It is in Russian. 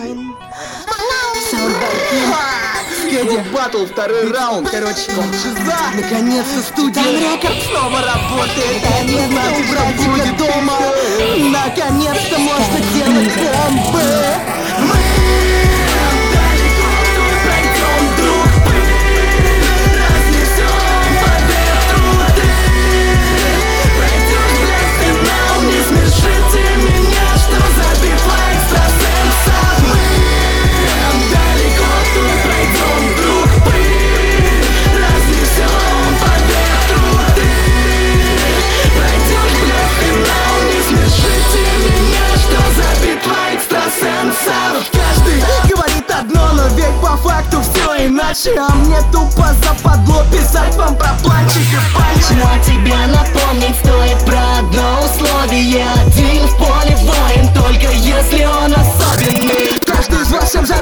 Скеди Батл, второй раунд. Короче, шиза. Наконец-то студия снова работает. Это значит, что будет дома. Наконец-то можно делать бомбы. Мы далеко вдоль пройдем, друг, пыль разнесем по ветру ты. Пройдешь для финал, не смешите меня, что за битва экстрасенсов. Мы далеко вдоль пройдем, друг, пыль разнесем по ветру ты. Пройдешь для финал, не смешите меня, что за битва экстрасенсов. Каждый говорит одно, но ведь по факту все иначе. А мне тупо западло писать вам про планчик и пальчик. Но тебе напомнить стоит про одно условие. Один в поле воин, только если он особенный. Каждый из вас всем за